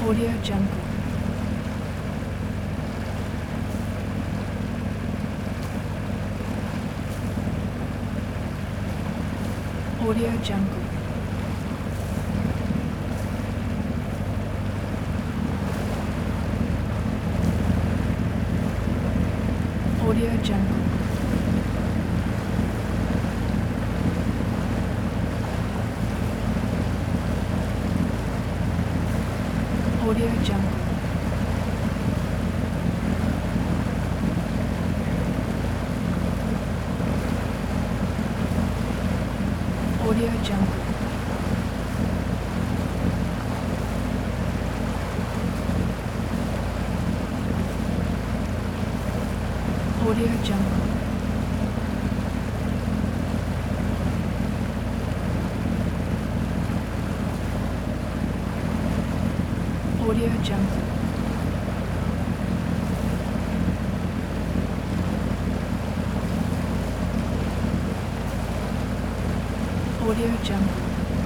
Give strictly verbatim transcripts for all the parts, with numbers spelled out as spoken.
Audio Jungle. Audio Jungle. Audio Jungle. Audio Jungle. Audio Jungle. Audio Jungle. Audio Jungle. Audio Jungle.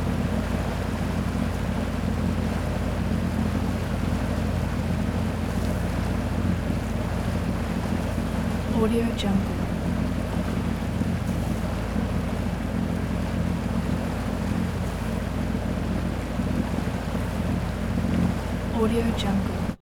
Audio Jungle. Audio Jungle.